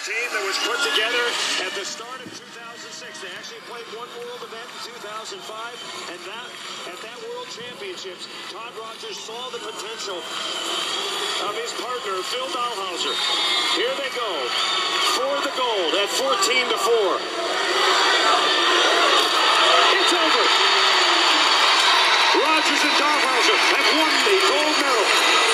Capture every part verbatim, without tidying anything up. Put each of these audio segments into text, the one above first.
team that was put together at the start of two thousand six. They actually played one world event in two thousand five, and that at that World Championships, Todd Rogers saw the potential of his partner, Phil Dahlhauser. Here they go for the gold at fourteen to four. It's over. Rogers and Dahlhauser have won the gold medal.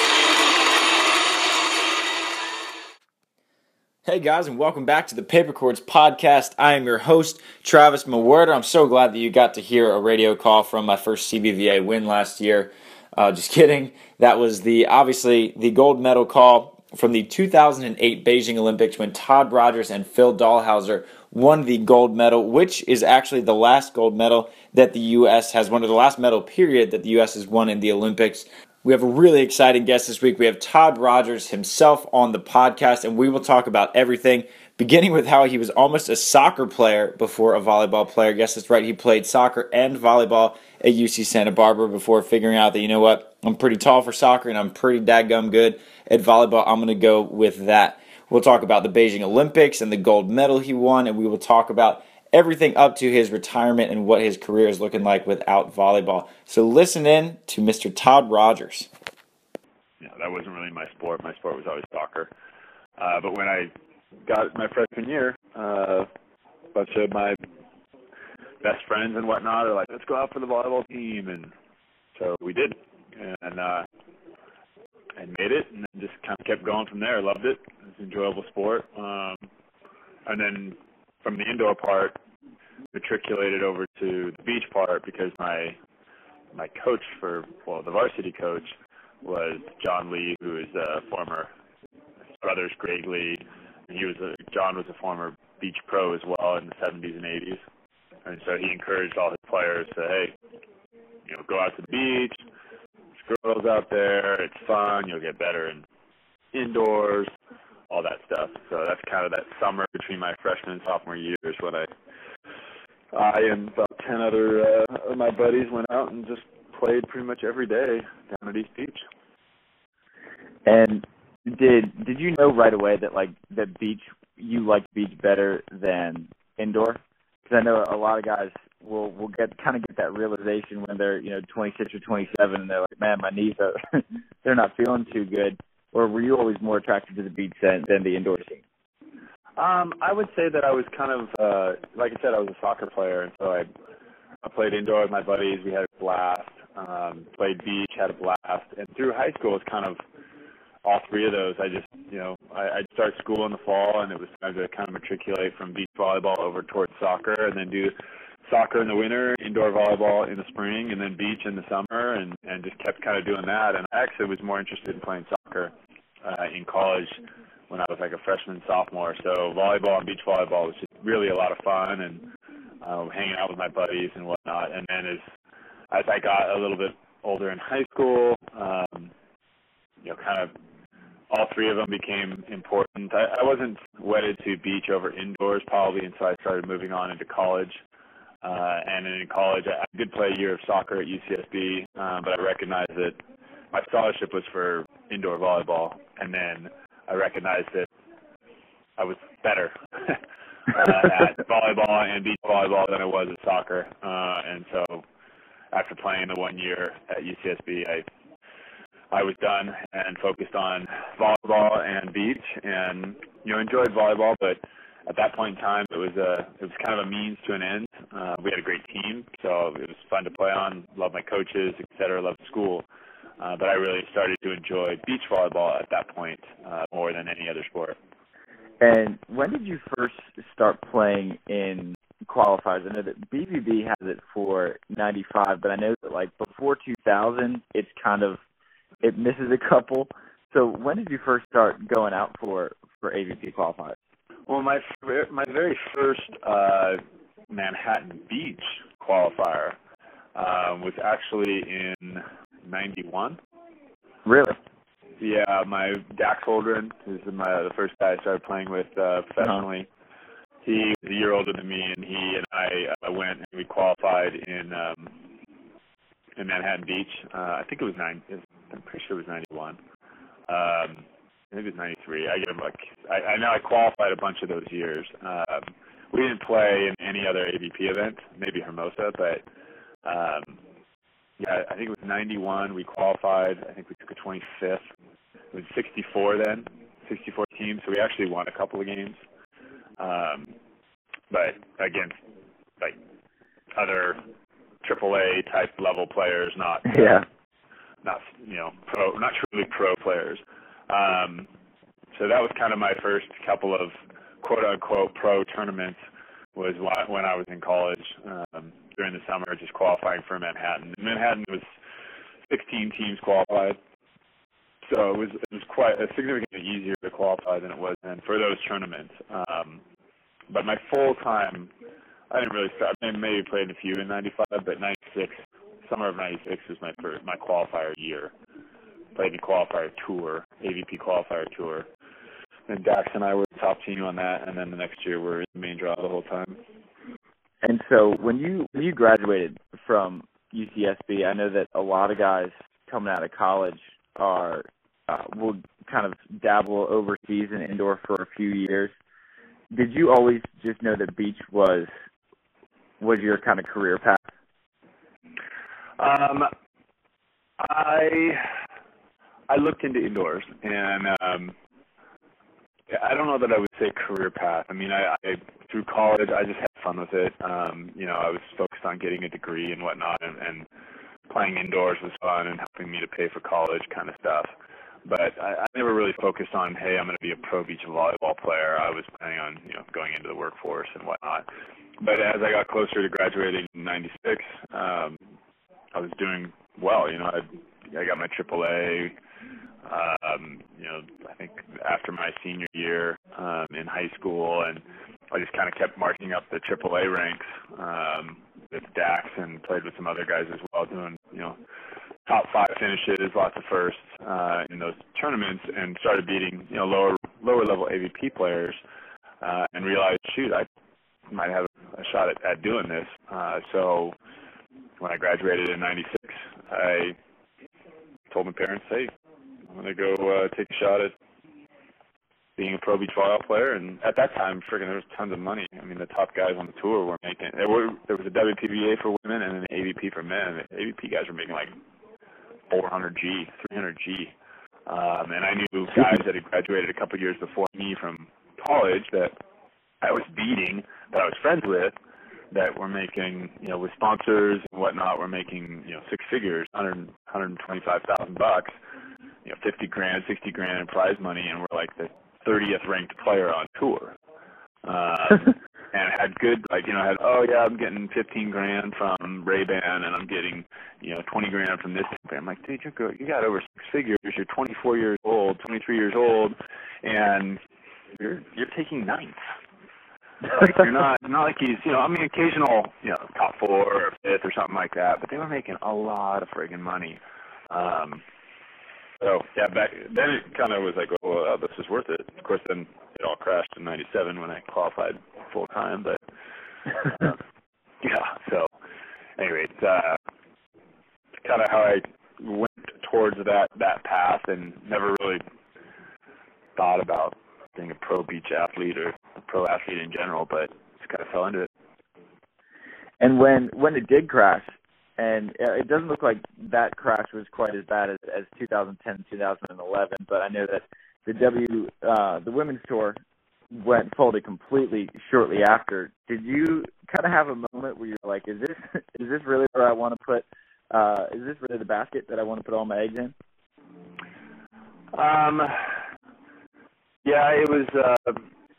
Hey guys, and welcome back to the Paper Chords Podcast. I am your host, Travis Mawerda. I'm so glad that you got to hear a radio call from my first C B V A win last year. Uh, just kidding. That was the obviously the gold medal call from the two thousand eight Beijing Olympics when Todd Rogers and Phil Dahlhauser won the gold medal, which is actually the last gold medal that the U S has won, or the last medal period that the U S has won in the Olympics. We have a really exciting guest this week. We have Todd Rogers himself on the podcast, and we will talk about everything, beginning with how he was almost a soccer player before a volleyball player. Yes, that's right. He played soccer and volleyball at U C Santa Barbara before figuring out that, you know what, I'm pretty tall for soccer and I'm pretty dadgum good at volleyball. I'm going to go with that. We'll talk about the Beijing Olympics and the gold medal he won, and we will talk about everything up to his retirement and what his career is looking like without volleyball. So listen in to Mister Todd Rogers. Yeah, that wasn't really my sport. My sport was always soccer. Uh, but when I got my freshman year, uh, a bunch of my best friends and whatnot are like, let's go out for the volleyball team. And so we did. And uh, I made it and then just kind of kept going from there. I loved it. It was an enjoyable sport. Um, and then from the indoor part, matriculated over to the beach part because my my coach for, well, the varsity coach was John Lee, who is a former brothers Greg Lee. He was a, John was a former beach pro as well in the seventies and eighties. And so he encouraged all his players to, hey, you know, go out to the beach. There's girls out there. It's fun. You'll get better in indoors. All that stuff. So that's kind of that summer between my freshman and sophomore years when I, I and about ten other uh, of my buddies went out and just played pretty much every day down at East Beach. And did did you know right away that like that beach you liked beach better than indoor? Because I know a lot of guys will will get kind of get that realization when they're you know twenty-six or twenty-seven and they're like, man, my knees are they're not feeling too good. Or were you always more attracted to the beach than, than the indoor scene? Um, I would say that I was kind of, uh, like I said, I was a soccer player, and so I, I played indoor with my buddies. We had a blast. Um, played beach, had a blast. And through high school, it was kind of all three of those. I just, you know, I, I'd start school in the fall, and it was time to kind of matriculate from beach volleyball over towards soccer, and then do soccer in the winter, indoor volleyball in the spring, and then beach in the summer, and, and just kept kind of doing that. And I actually was more interested in playing soccer uh, in college when I was like a freshman, sophomore. So volleyball and beach volleyball was just really a lot of fun, and uh, hanging out with my buddies and whatnot. And then as as I got a little bit older in high school, um, you know, kind of all three of them became important. I, I wasn't wedded to beach over indoors probably until I started moving on into college. Uh, and then in college, I, I did play a year of soccer at U C S B, um, but I recognized that my scholarship was for indoor volleyball, and then I recognized that I was better uh, at volleyball and beach volleyball than I was at soccer. Uh, and so after playing the one year at U C S B, I I was done and focused on volleyball and beach, and you know enjoyed volleyball, but at that point in time, it was a it was kind of a means to an end. Uh, we had a great team, so it was fun to play on. Loved my coaches, et cetera. Loved school, uh, but I really started to enjoy beach volleyball at that point uh, more than any other sport. And when did you first start playing in qualifiers? I know that B V B has it for ninety-five, but I know that like before two thousand, it's kind of it misses a couple. So when did you first start going out for for A V P qualifiers? Well, my my very first uh, Manhattan Beach qualifier uh, was actually in ninety-one. Really? Yeah, my Dax Holdren is my the first guy I started playing with uh, professionally. Uh-huh. He was a year older than me, and he and I uh, went and we qualified in um, in Manhattan Beach. Uh, I think it was nine. I'm pretty sure it was ninety-one. Um, I think it was ninety-three. I get them like I, I know I qualified a bunch of those years. Um, we didn't play in any other A V P event, maybe Hermosa, but um, yeah, I think it was ninety-one. We qualified. I think we took a twenty-fifth. It was sixty-four then, sixty-four teams. So we actually won a couple of games, um, but against like other triple A type level players, not yeah, not you know pro, not truly pro players. Um, so that was kind of my first couple of quote unquote pro tournaments. Was when I was in college um, during the summer, just qualifying for Manhattan. Manhattan was sixteen teams qualified, so it was it was quite uh, significantly easier to qualify than it was then for those tournaments. Um, but my full time, I didn't really start. I maybe played a few in ninety-five, but ninety-six, summer of ninety-six was my first, my qualifier year. Played the qualifier tour, A V P qualifier tour. And Dax and I were the top team on that, and then the next year we were in the main draw the whole time. And so when you when you graduated from U C S B, I know that a lot of guys coming out of college are uh, will kind of dabble overseas and indoor for a few years. Did you always just know that beach was was your kind of career path? Um, I I looked into indoors, and um, I don't know that I would say career path. I mean, I, I through college, I just had fun with it. Um, you know, I was focused on getting a degree and whatnot, and, and playing indoors was fun and helping me to pay for college kind of stuff. But I, I never really focused on, hey, I'm going to be a pro beach volleyball player. I was planning on, you know, going into the workforce and whatnot. But as I got closer to graduating in ninety-six, um, I was doing well. You know, I, I got my triple A. Um, you know, I think after my senior year um, in high school, and I just kind of kept marching up the triple A ranks um, with Dax, and played with some other guys as well, doing, you know, top five finishes, lots of firsts uh, in those tournaments, and started beating, you know, lower lower level A V P players, uh, and realized, shoot, I might have a shot at, at doing this. Uh, so when I graduated in ninety-six, I told my parents, hey, I'm going to go uh, take a shot at being a pro beach volleyball player. And at that time, friggin', there was tons of money. I mean, the top guys on the tour were making, there, were, there was a W P V A for women and an A V P for men. The A V P guys were making like four hundred G, three hundred G. Um, and I knew guys that had graduated a couple years before me from college that I was beating, that I was friends with, that were making, you know, with sponsors and whatnot, were making, you know, six figures, one hundred, one hundred twenty-five thousand bucks, you know, fifty grand, sixty grand in prize money, and we're like the thirtieth ranked player on tour. Um, and had good, like, you know, had, oh yeah, I'm getting fifteen grand from Ray-Ban, and I'm getting, you know, twenty grand from this. I'm like, dude, you go, you got over six figures. You're twenty-four years old, twenty-three years old, and you're you're taking ninth. Like, you're not not like he's, you know, I mean, occasional, you know, top four or fifth or something like that, but they were making a lot of friggin' money. Um, so yeah, back then it kind of was like, oh, well, this is worth it. Of course, then it all crashed in ninety-seven when I qualified full time, but uh, yeah. So anyway, it's uh, kind of how I went towards that that path, and never really thought about being a pro beach athlete or a pro athlete in general, but just kind of fell into it. And when when it did crash, and it doesn't look like that crash was quite as bad as, as two thousand ten, two thousand eleven, but I know that the W uh, the women's tour went folded completely shortly after. Did you kind of have a moment where you're like, is this is this really where I want to put? Uh, is this really the basket that I want to put all my eggs in? Um. Yeah, it was. Uh,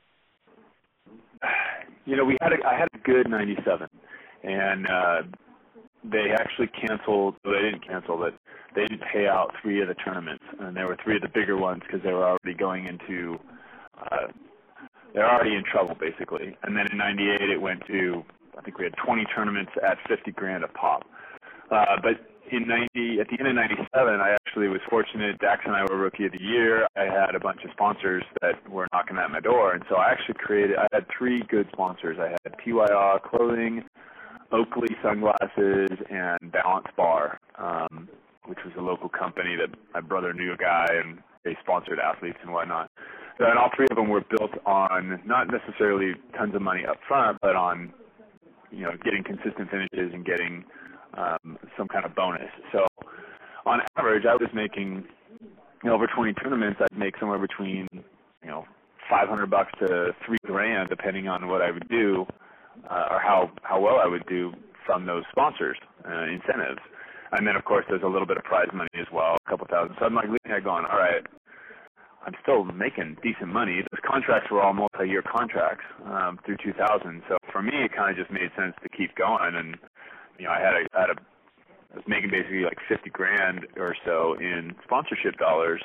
you know, we had a, I had a good ninety-seven, and uh, they actually canceled. Well, they didn't cancel, but they did pay out three of the tournaments, and there were three of the bigger ones because they were already going into. Uh, they're already in trouble, basically. And then in ninety-eight, it went to. I think we had twenty tournaments at fifty grand a pop. Uh, but in ninety, at the end of ninety-seven, I actually was fortunate. Dax and I were Rookie of the Year. I had a bunch of sponsors that were knocking at my door, and so I actually created. I had three good sponsors. I had P Y R Clothing, Oakley Sunglasses, and Balance Bar, um, which was a local company that my brother knew a guy, and they sponsored athletes and whatnot. So, and all three of them were built on not necessarily tons of money up front, but on, you know, getting consistent finishes and getting um, some kind of bonus. So on average, I was making, you know, over twenty tournaments, I'd make somewhere between, you know, five hundred bucks to three grand, depending on what I would do uh, or how, how well I would do from those sponsors, uh, incentives. And then, of course, there's a little bit of prize money as well, a couple thousand. So I'm like looking at going, all right, I'm still making decent money. Those contracts were all multi-year contracts um, through two thousand. So for me, it kind of just made sense to keep going. And, you know, I had a, I had a, I was making basically like fifty grand or so in sponsorship dollars.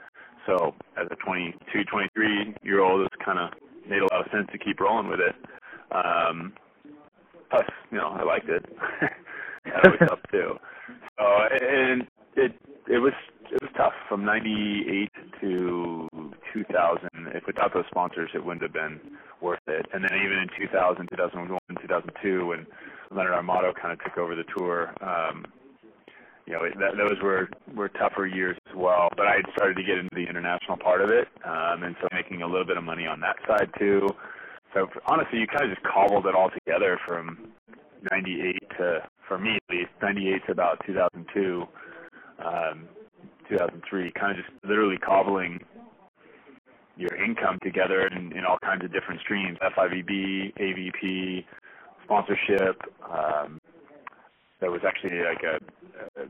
So as a twenty-two, twenty-three year old, it kind of made a lot of sense to keep rolling with it. Um, plus, you know, I liked it. That was tough too. So, and it, it was, it was tough from ninety-eight to two thousand. If without those sponsors, it wouldn't have been worth it. And then even in two thousand, two thousand one, two thousand two, when Leonard Armato kind of took over the tour, um, you know, it, that, those were, were tougher years as well. But I had started to get into the international part of it, um, and so making a little bit of money on that side too. So honestly, you kind of just cobbled it all together from ninety-eight to, for me at least, ninety-eight to about two thousand two. Um, two thousand three, kind of just literally cobbling your income together in, in all kinds of different streams, F I V B, A V P, sponsorship. Um, there was actually like a, a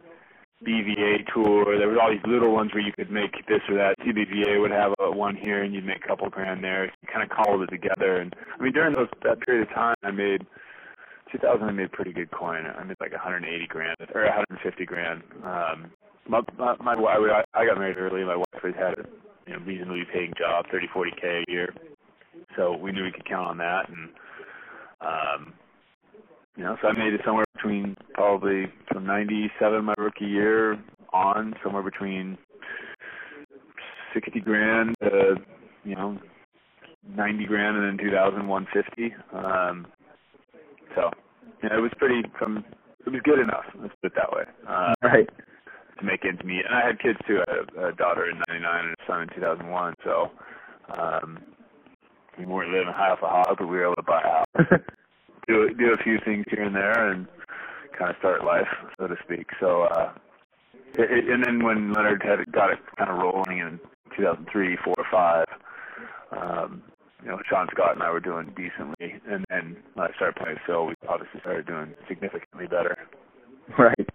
B V A tour. There was all these little ones where you could make this or that. C B V A would have a one here and you'd make a couple grand there. You kind of cobbled it together. And I mean, during those that period of time, I made, two thousand I made pretty good coin. I made like one hundred eighty grand or one hundred fifty grand. Um, My, my, my wife, I got married early. My wife had had a you know, reasonably paying job, thirty, forty K a year. So we knew we could count on that. And, um, you know, so I made it somewhere between probably from ninety-seven, my rookie year, on somewhere between sixty grand to, you know, ninety grand, and then two thousand, one hundred fifty. Um, so, you know, it was pretty, from, it was good enough. Let's put it that way. Uh, right. To make ends meet. And I had kids too. I had a daughter in ninety-nine and a son in two thousand one. So um, we weren't living high off a hog, but we were able to buy a house, do do a few things here and there, and kind of start life, so to speak. So, uh, it, it, and then when Leonard had got it kind of rolling in two thousand three, four, or five, um, you know, Sean Scott and I were doing decently, and then when I started playing Phil, we obviously started doing significantly better. Right.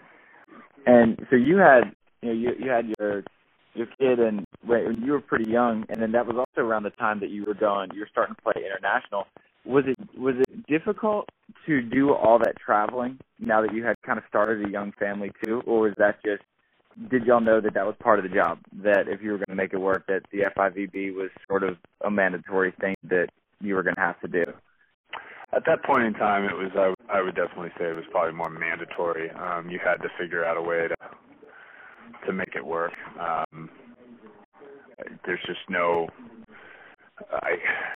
And so you had, you know, you you had your your kid, and when you were pretty young, and then that was also around the time that you were going, you were starting to play international. Was it was it difficult to do all that traveling now that you had kind of started a young family too, or was that just, did y'all know that that was part of the job, that if you were going to make it work, that the F I V B was sort of a mandatory thing that you were going to have to do? At that point in time, it was, I, I would definitely say it was probably more mandatory. Um, you had to figure out a way to to make it work. Um, there's just no, I,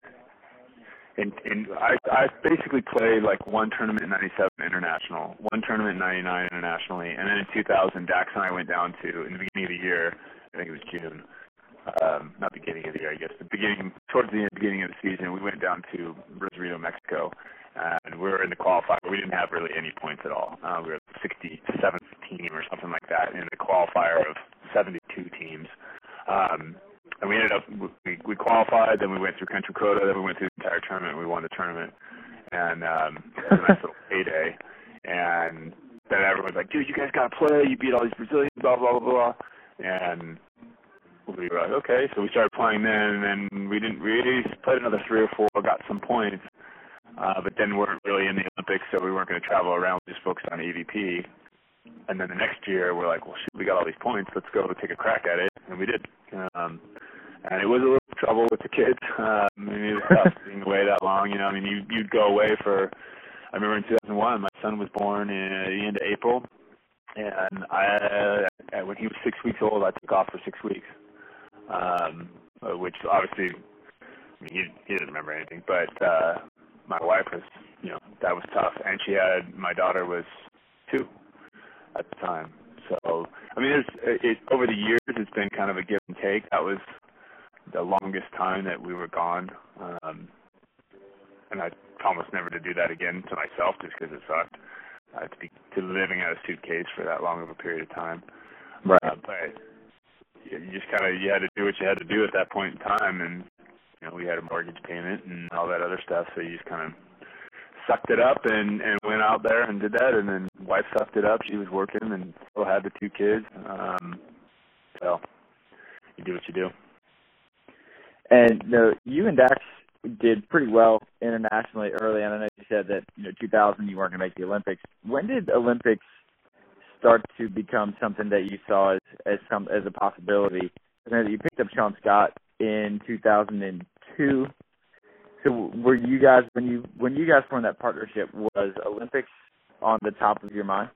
in, in, I, I basically played like one tournament in ninety-seven international, one tournament in ninety-nine internationally, and then in two thousand, Dax and I went down to, in the beginning of the year, I think it was June, Um, not beginning of the year, I guess. The beginning, towards the beginning of the season, we went down to Rosarito, Mexico, and we were in the qualifier. We didn't have really any points at all. Uh, we were the sixty-seventh team or something like that in the qualifier of seventy-two teams. Um, and we ended up, we, we qualified, then we went through Contra Coda, then we went through the entire tournament, and we won the tournament. And um, it was a nice little payday. And then everyone's like, dude, you guys got to play. You beat all these Brazilians, blah, blah, blah, blah. And we were like, okay, so we started playing then, and then we didn't really played another three or four, got some points, uh, but then weren't really in the Olympics, so we weren't going to travel around. We just focused on A V P. And then the next year, we're like, well, shoot, we got all these points. Let's go take a crack at it, and we did. Um, and it was a little trouble with the kids. Um, I mean, it was tough being away that long. You know, I mean, you, you'd go away for. I remember in two thousand one, my son was born in uh, the end of April, and I, uh, when he was six weeks old, I took off for six weeks. Um, which obviously, I mean, he, he doesn't remember anything, but uh, my wife was, you know, that was tough. And she had, my daughter was two at the time. So, I mean, there's, it, over the years, it's been kind of a give and take. That was the longest time that we were gone. Um, and I promised never to do that again to myself just because it sucked uh, to be to living out of a suitcase for that long of a period of time. Right. Uh, but you just kind of, you had to do what you had to do at that point in time. And, you know, we had a mortgage payment and all that other stuff. So you just kind of sucked it up and, and went out there and did that. And then wife sucked it up. She was working and still had the two kids. Um, so you do what you do. And you know, you and Dax did pretty well internationally early, and I know you said that you know two thousand you weren't going to make the Olympics. When did Olympics start to become something that you saw as as some as a possibility? I know that you picked up Sean Scott in two thousand two. So were you guys when you when you guys formed that partnership, was Olympics on the top of your mind?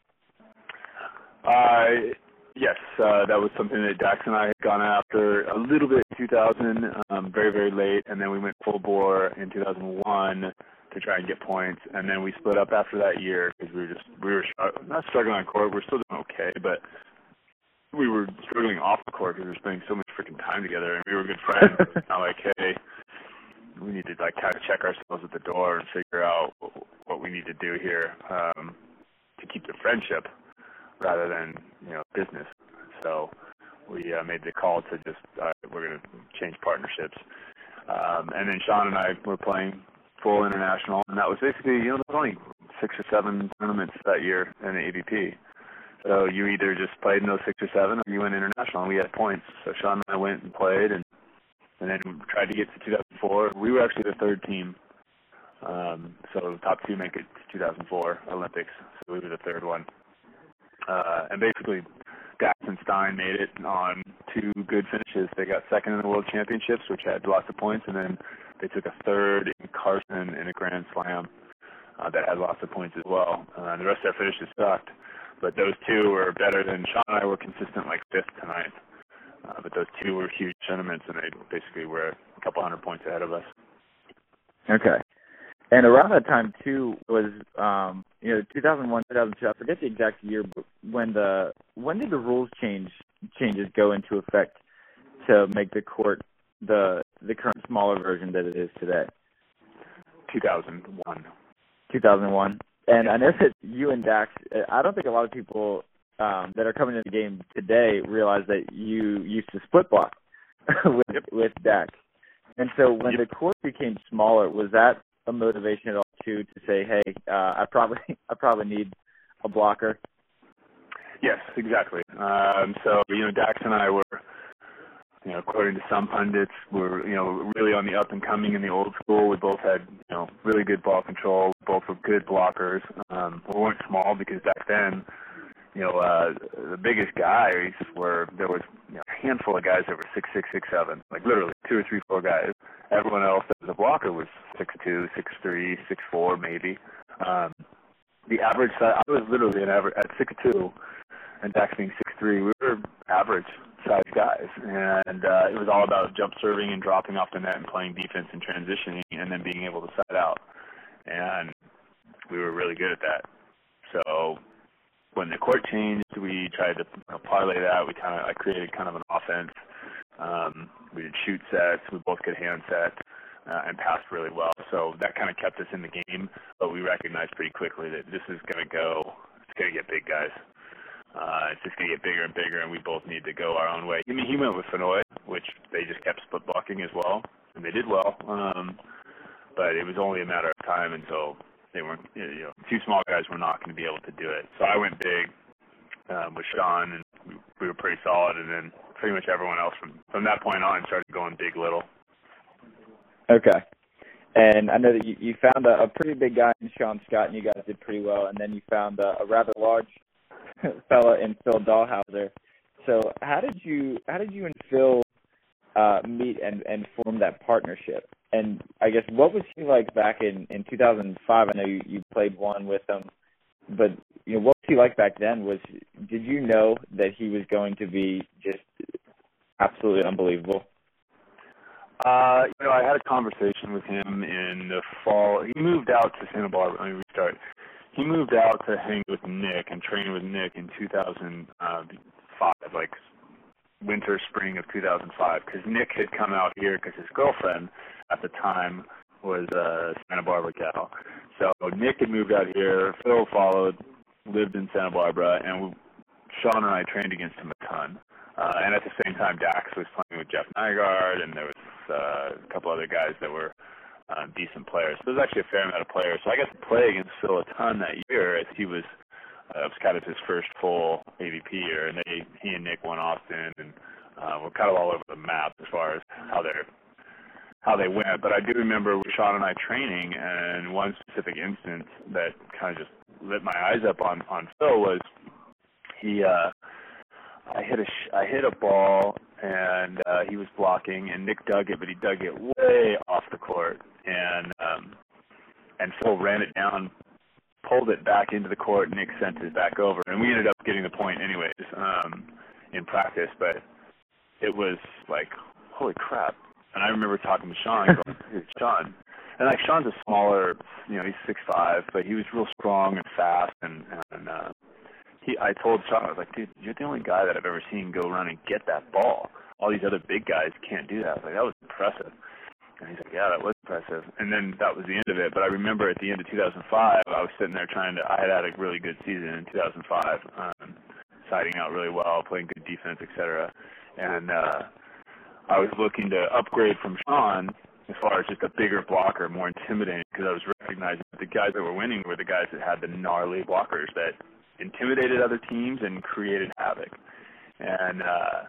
Uh, yes, uh, that was something that Dax and I had gone after a little bit in two thousand, um, very, very late, and then we went full bore in two thousand one to try and get points, and then we split up after that year because we were just, we were not struggling on court, we were still doing okay, but we were struggling off the court because we were spending so much freaking time together, and we were good friends. It's not like, hey, we need to like kind of check ourselves at the door and figure out what we need to do here um, to keep the friendship rather than, you know, business. So we uh, made the call to just, uh, we're going to change partnerships. Um, and then Sean and I were playing full international, and that was basically, you know, there was only six or seven tournaments that year in the A V P. So you either just played in those six or seven or you went international, and we had points. So Sean and I went and played, and, and then tried to get to two thousand four. We were actually the third team. Um, so the top two make it to two thousand four Olympics. So we were the third one. Uh, and basically, Dax and Stein made it on two good finishes. They got second in the World Championships, which had lots of points, and then they took a third in Carson in a Grand Slam uh, that had lots of points as well. Uh, the rest of their finishes sucked, but those two were better than Sean and I were consistent, like fifth to ninth. Uh, but those two were huge tournaments, and they basically were a couple hundred points ahead of us. Okay. And around that time too was um, you know two thousand one, two thousand two. I forget the exact year, but when the when did the rules change changes go into effect to make the court the the current smaller version that it is today? two thousand one. two thousand one. And I know that you and Dax. I don't think a lot of people um, that are coming into the game today realize that you used to split block with yep. with Dax. And so when yep. the court became smaller, was that a motivation at all too to say, hey, uh, I probably I probably need a blocker? Yes, exactly. Um, so you know, Dax and I were, you know, according to some pundits, were you know really on the up and coming in the old school. We both had you know really good ball control. We both were good blockers. Um, we weren't small because back then, you know, uh, the biggest guys were there was you know, a handful of guys that were six six, six seven, like literally two or three, four guys. Everyone else that was a blocker was six two, six three, six four, maybe. Um, the average size, I was literally an average at six two, and Dax being six three. We were average size guys, and uh, it was all about jump serving and dropping off the net and playing defense and transitioning, and then being able to side out. And we were really good at that. So when the court changed, we tried to you know, parlay that. We kind of I created kind of an offense. Um, we did shoot sets. We both could hand set uh, and passed really well. So that kind of kept us in the game. But we recognized pretty quickly that this is going to go. It's going to get big, guys. Uh, it's just going to get bigger and bigger, and we both need to go our own way. I mean, he went with Fenoy, which they just kept split blocking as well, and they did well. Um, but it was only a matter of time until they weren't. You know, two small guys were not going to be able to do it. So I went big um, with Sean, and we, we were pretty solid, and then pretty much everyone else from, from that point on started going big little. Okay. And I know that you, you found a, a pretty big guy in Sean Scott, and you guys did pretty well, and then you found a, a rather large fella in Phil Dahlhauser. So how did you how did you and Phil uh, meet and, and form that partnership? And I guess what was he like back in, in two thousand five? I know you, you played one with him, but you know what was he like back then? Was did you know that he was going to be just absolutely unbelievable? Uh, you know, I had a conversation with him in the fall. He moved out to Santa Barbara. I mean, we started. he moved out to hang with Nick and train with Nick in two thousand five, like winter, spring of two thousand five, because Nick had come out here because his girlfriend at the time was a Santa Barbara gal. So Nick had moved out here, Phil followed, lived in Santa Barbara, and we, Sean and I trained against him a ton. Uh, and at the same time, Dax was playing with Jeff Nygaard, and there was uh, a couple other guys that were uh, decent players. So there was actually a fair amount of players. So I got to play against Phil a ton that year as he was, uh, it was kind of his first full A V P year, and they, he and Nick won Austin, and uh, we're kind of all over the map as far as how they're how they went. But I do remember Sean and I training, and one specific instance that kind of just lit my eyes up on, on Phil was he, uh, I hit a, sh- I hit a ball, and uh, he was blocking, and Nick dug it, but he dug it way off the court, and um, and Phil ran it down, pulled it back into the court, and Nick sent it back over, and we ended up getting the point anyways um, in practice, but it was like, holy crap. And I remember talking to Sean, going, hey, Sean, and like Sean's a smaller, you know, he's six five, but he was real strong and fast, and, and uh, he, I told Sean, I was like, dude, you're the only guy that I've ever seen go run and get that ball. All these other big guys can't do that. I was like, that was impressive. And he's like, yeah, that was impressive. And then that was the end of it. But I remember at the end of two thousand five, I was sitting there trying to, I had had a really good season in two thousand five, um, siding out really well, playing good defense, et cetera. And uh, I was looking to upgrade from Sean as far as just a bigger blocker, more intimidating, because I was recognizing that the guys that were winning were the guys that had the gnarly blockers that intimidated other teams and created havoc. And uh,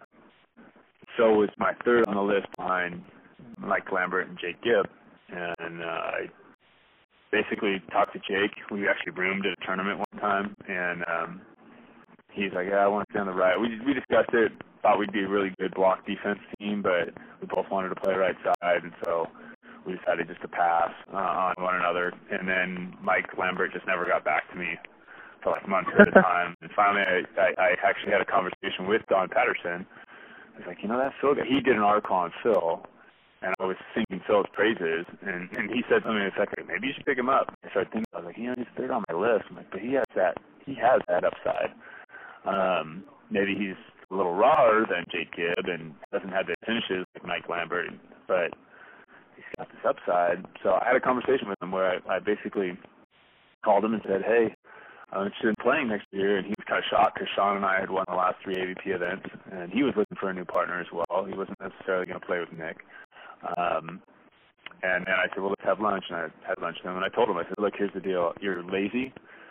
so was my third on the list behind Mike Lambert and Jake Gibb. And uh, I basically talked to Jake. We actually roomed at a tournament one time, and um, he's like, yeah, I want to stay on the right. We we discussed it, thought we'd be a really good block defense team, but we both wanted to play right side, and so we decided just to pass uh, on one another. And then Mike Lambert just never got back to me for like months at a time. And finally, I, I, I actually had a conversation with Don Patterson. I was like, you know, that Phil guy, he did an article on Phil, and I was singing Phil's praises, and, and he said something in a second, maybe you should pick him up. I started thinking, I was like, you know, he's third on my list. I'm like, but he has that, he has that upside. Um, maybe he's a little rawer than Jake Gibb and doesn't have the finishes like Mike Lambert, but he's got this upside. So I had a conversation with him where I, I basically called him and said, hey, I'm interested in playing next year, and he was kind of shocked because Sean and I had won the last three A V P events, and he was looking for a new partner as well. He wasn't necessarily going to play with Nick. Um, and then I said, well, let's have lunch, and I had lunch with him, and I told him, I said, look, here's the deal. You're lazy.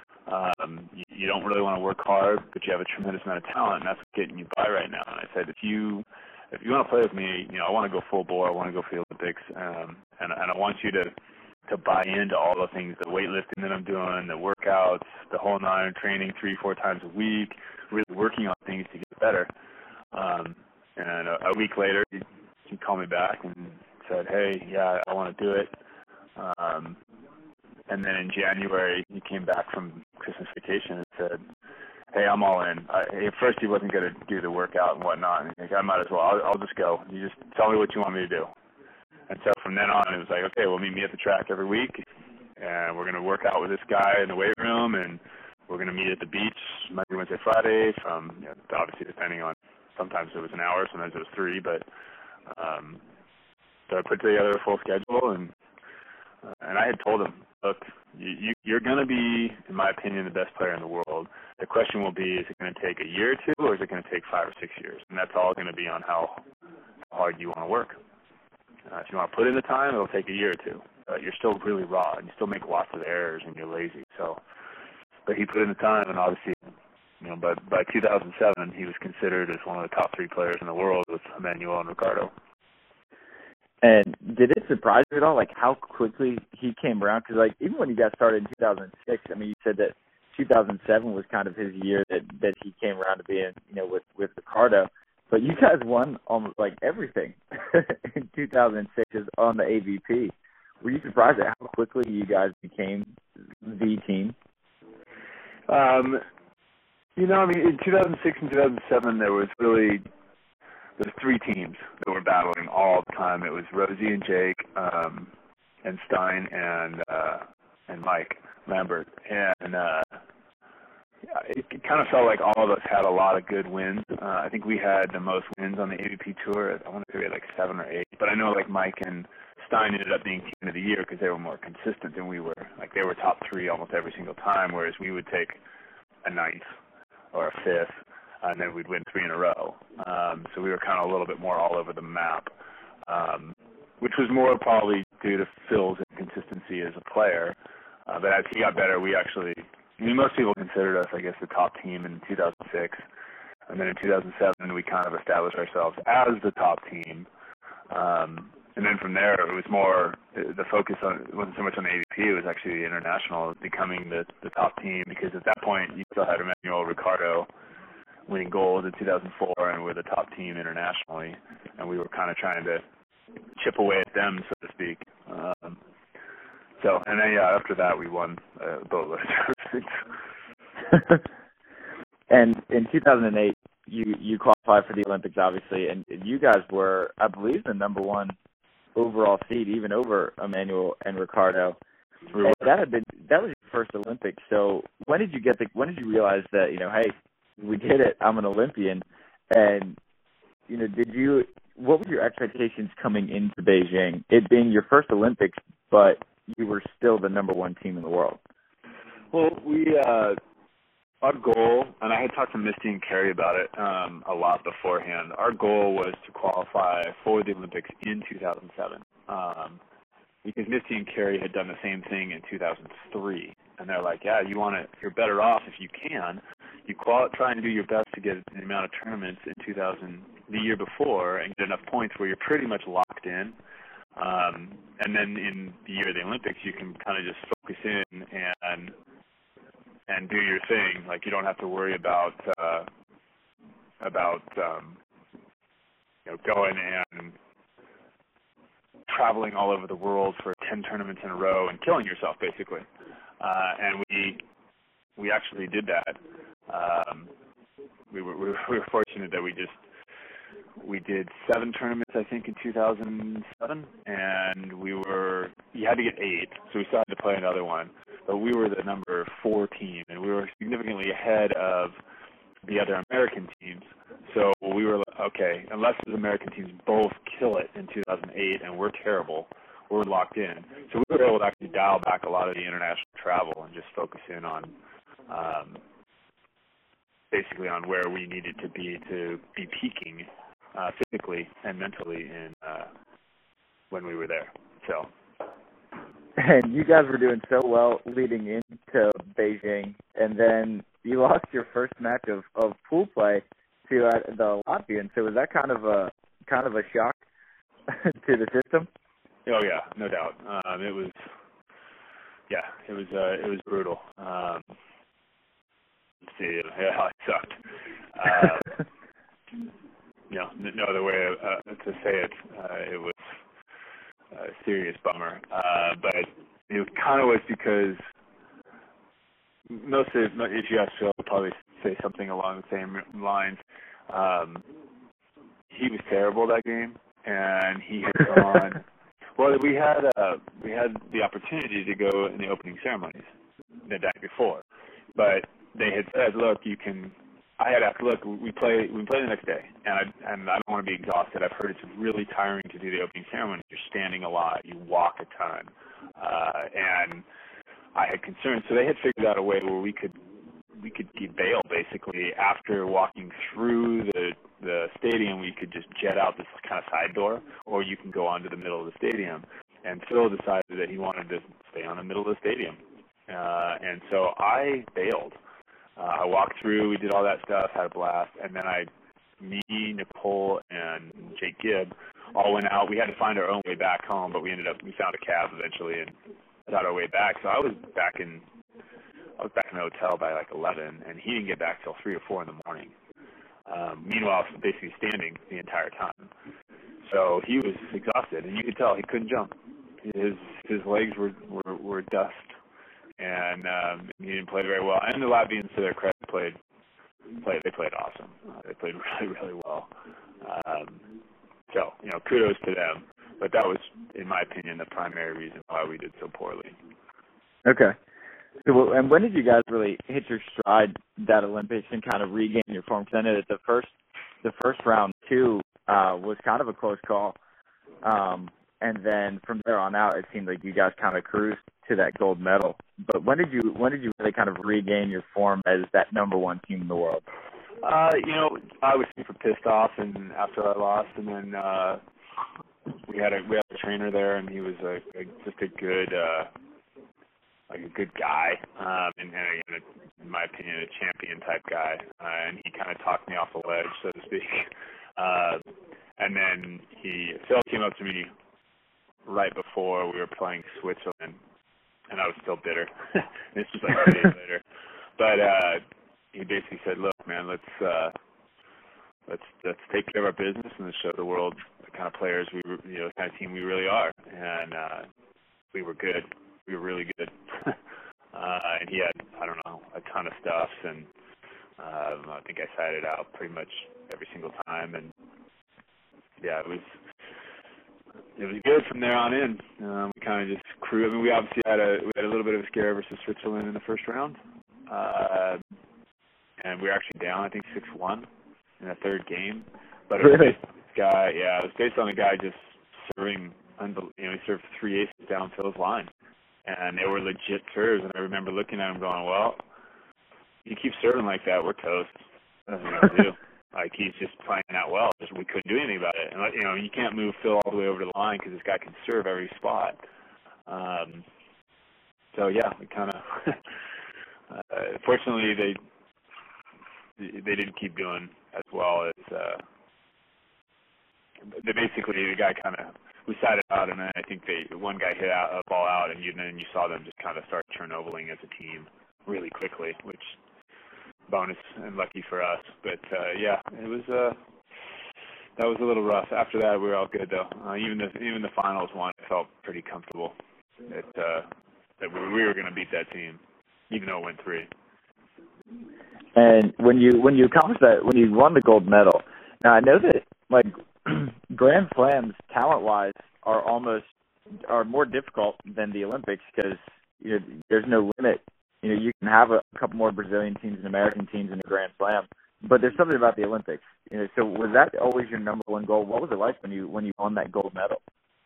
Um, you, you don't really want to work hard, but you have a tremendous amount of talent, and that's what's getting you by right now. And I said, if you if you want to play with me, you know, I want to go full bore. I want to go for the Olympics, um, and, and I want you to to buy into all the things, the weightlifting that I'm doing, the workouts, the whole nine, training three, four times a week, really working on things to get better. Um, and a, a week later, he, he called me back and said, hey, yeah, I want to do it. Um, and then in January, he came back from Christmas vacation and said, hey, I'm all in. I, at first, he wasn't going to do the workout and whatnot. And he's like, I might as well. I'll, I'll just go. You just tell me what you want me to do. And so from then on, it was like, okay, well, meet me at the track every week, and we're going to work out with this guy in the weight room, and we're going to meet at the beach Monday, Wednesday, Friday from, you know, obviously depending on, sometimes it was an hour, sometimes it was three, but um, so I put together a full schedule, and uh, and I had told him, look, you, you, you're going to be, in my opinion, the best player in the world. The question will be, is it going to take a year or two, or is it going to take five or six years? And that's all going to be on how hard you want to work. Uh, if you want to put in the time, it'll take a year or two. Uh, you're still really raw, and you still make lots of errors, and you're lazy. So, but he put in the time, and obviously, you know, by by two thousand seven, he was considered as one of the top three players in the world with Emmanuel and Ricardo. And did it surprise you at all, like how quickly he came around? Because like even when he got started in two thousand six, I mean, you said that two thousand seven was kind of his year that that he came around to being, you know, with with Ricardo. But you guys won almost like everything in two thousand six on the A V P. Were you surprised at how quickly you guys became the team? Um, you know, I mean, in two thousand six and two thousand seven, there was really there was three teams that were battling all the time. It was Rosie and Jake, um, and Stein and uh, and Mike Lambert, and uh, it, it kind of felt like all of us had a lot of good wins. Uh, I think we had the most wins on the A V P tour. I want to say we had like seven or eight, but I know like Mike and Stein ended up being team of the year because they were more consistent than we were. Like they were top three almost every single time, whereas we would take a ninth or a fifth, and then we'd win three in a row. Um, so we were kind of a little bit more all over the map, um, which was more probably due to Phil's inconsistency as a player. Uh, but as he got better, we actually, I mean, most people considered us, I guess, the top team in two thousand six. And then in two thousand seven, we kind of established ourselves as the top team. Um, and then from there, it was more, the focus on, it wasn't so much on the A V P, it was actually the international, becoming the, the top team, because at that point, you still had Emmanuel Ricciardo winning gold in two thousand four, and we're the top team internationally. And we were kind of trying to chip away at them, so to speak. Um, so, and then, yeah, after that, we won a boatload of tournaments. And in two thousand eight, you, you qualified for the Olympics, obviously, and you guys were, I believe, the number one overall seed, even over Emmanuel and Ricciardo. And that had been that was your first Olympics. So when did you get the when did you realize that, you know, hey, we did it, I'm an Olympian? And, you know, did you what were your expectations coming into Beijing? It being your first Olympics, but you were still the number one team in the world. Well, we uh our goal, and I had talked to Misty and Carrie about it um, a lot beforehand, our goal was to qualify for the Olympics in two thousand seven. Um, because Misty and Carrie had done the same thing in two thousand three. And they're like, yeah, you want to, you're better off if you can. You quali- try and do your best to get the amount of tournaments in two thousand, the year before, and get enough points where you're pretty much locked in. Um, and then in the year of the Olympics, you can kind of just focus in and and do your thing. Like, you don't have to worry about uh, about um, you know, going and traveling all over the world for ten tournaments in a row and killing yourself, basically. Uh, and we we actually did that. Um, we were we were fortunate that we just we did seven tournaments, I think, in two thousand seven, and we were you had to get eight, so we still had to play another one. But we were the number four team, and we were significantly ahead of the other American teams. So we were, okay, unless the American teams both kill it in two thousand eight and we're terrible, we're locked in. So we were able to actually dial back a lot of the international travel and just focus in on um, basically on where we needed to be to be peaking uh, physically and mentally in uh, when we were there. So. And you guys were doing so well leading into Beijing, and then you lost your first match of, of pool play to uh, the Latvians. So was that kind of a kind of a shock to the system? Oh yeah, no doubt. Um, it was, yeah, it was uh, it was brutal. Um, let's see, yeah, it sucked. Uh, you know, no other way uh, to say it. Uh, it was. A serious bummer, uh, but it kind of was because most of, if you ask Phil, he'll probably say something along the same lines. Um, he was terrible that game, and he had gone. Well, we had uh, we had the opportunity to go in the opening ceremonies the night before, but they had said, "Look, you can." I had asked, look, we play we play the next day, and I, and I don't want to be exhausted. I've heard it's really tiring to do the opening ceremony. You're standing a lot. You walk a ton. Uh, and I had concerns. So they had figured out a way where we could we could bail, basically. After walking through the, the stadium, we could just jet out this kind of side door, or you can go onto the middle of the stadium. And Phil decided that he wanted to stay on the middle of the stadium. Uh, and so I bailed. Uh, I walked through, we did all that stuff, had a blast, and then I, me, Nicole, and Jake Gibb all went out. We had to find our own way back home, but we ended up, we found a cab eventually and got our way back. So I was back in, I was back in the hotel by like eleven, and he didn't get back till three or four in the morning. Um, meanwhile, I was basically standing the entire time. So he was exhausted, and you could tell he couldn't jump. His his legs were, were, were dust. And um, he didn't play very well. And the Latvians, to their credit, played, played they played awesome. Uh, they played really, really well. Um, so, you know, kudos to them. But that was, in my opinion, the primary reason why we did so poorly. Okay. So, and when did you guys really hit your stride that Olympics and kind of regain your form? Because I know that the first, the first round too uh, was kind of a close call, um, and then from there on out, it seemed like you guys kind of cruised to that gold medal. But when did you when did you really kind of regain your form as that number one team in the world? Uh, you know, I was super pissed off, and after I lost, and then uh, we had a we had a trainer there, and he was a, a just a good. Uh, like a good guy, um, and, and in my opinion, a champion type guy. Uh, and he kind of talked me off the ledge, so to speak. Uh, and then he, Phil came up to me right before we were playing Switzerland, and I was still bitter. This was like two days later. But uh, he basically said, "Look, man, let's uh, let's let's take care of our business and let's show the world the kind of players we, you know, the kind of team we really are." And uh, we were good. We were really good. uh, and he had, I don't know, a ton of stuff. And um, I think I sat it out pretty much every single time. And, yeah, it was it was good from there on in. Um, we kind of just crew. I mean, we obviously had a, we had a little bit of a scare versus Switzerland in the first round. Uh, and we were actually down, I think, six one in the third game. But it was Really? based on this guy, yeah, it was based on a guy just serving, unbel- you know, he served three aces down Phil's line. And they were legit serves, and I remember looking at him going, well, you keep serving like that, we're toast. That's what we do. Like, he's just playing that well. Just, we couldn't do anything about it. And, you know, you can't move Phil all the way over the line because this guy can serve every spot. Um, so, yeah, we kind of uh, – fortunately, they they didn't keep doing as well as uh, – they basically, the guy kind of – we sat it out, and then I think they one guy hit out, a ball out, and you, then you saw them just kind of start Chernobyling as a team really quickly, which bonus and lucky for us. But uh, yeah, it was uh, that was a little rough. After that, we were all good though. Uh, even the even the finals one, I felt pretty comfortable that uh, that we, we were going to beat that team, even though it went three. And when you when you accomplished that, when you won the gold medal, now I know that like Grand Slams, talent-wise, are almost are more difficult than the Olympics because you know, there's no limit. You know, you can have a, a couple more Brazilian teams and American teams in the Grand Slam, but there's something about the Olympics. You know, so was that always your number one goal? What was it like when you when you won that gold medal?